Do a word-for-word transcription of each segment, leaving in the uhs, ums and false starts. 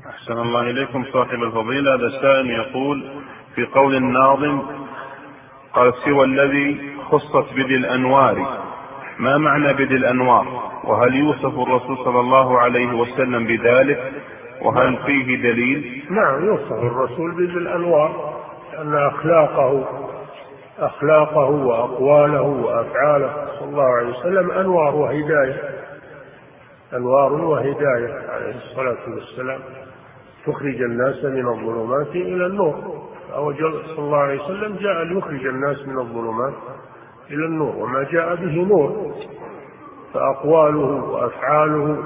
أحسن الله إليكم صاحب الفضيلة. هذا السائل يقول في قول الناظم قال سوى الذي خصت بذي الأنوار، ما معنى بذي الأنوار؟ وهل يوصف الرسول صلى الله عليه وسلم بذلك؟ وهل فيه دليل؟ نعم يوصف الرسول بذي الأنوار، لأن أخلاقه أخلاقه وأقواله وأفعاله صلى الله عليه وسلم أنوار وهداية، أنوار وهداية عليه الصلاة والسلام، تخرج الناس من الظلمات إلى النور. فهو صلى الله عليه وسلم جاء ليخرج الناس من الظلمات إلى النور، وما جاء به نور، فأقواله وأفعاله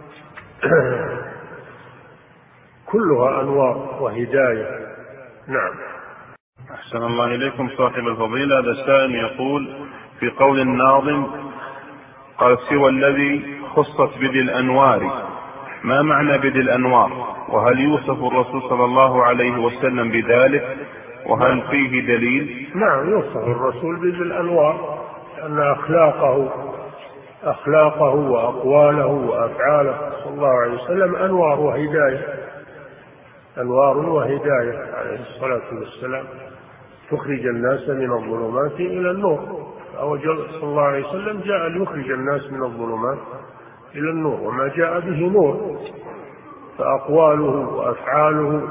كلها أنوار وهداية. نعم. أحسن الله إليكم صاحب الفضيلة. هذا السائل يقول في قول الناظم قال سوى الذي خصت بذي الأنوار، ما معنى بذي الأنوار؟ وهل يوصف الرسول صلى الله عليه وسلم بذلك؟ وهل فيه دليل؟ نعم يوصف الرسول بذي الأنوار، لأن أخلاقه أخلاقه وأقواله وأفعاله صلى الله عليه وسلم أنوار وهداية، أنوار وهداية عليه الصلاة والسلام، تخرج الناس من الظلمات إلى النور. فهو صلى الله عليه وسلم جاء ليخرج الناس من الظلمات إلى النور، وما جاء به نور، فأقواله وأفعاله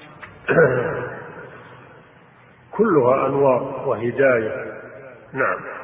كلها أنوار وهداية. نعم.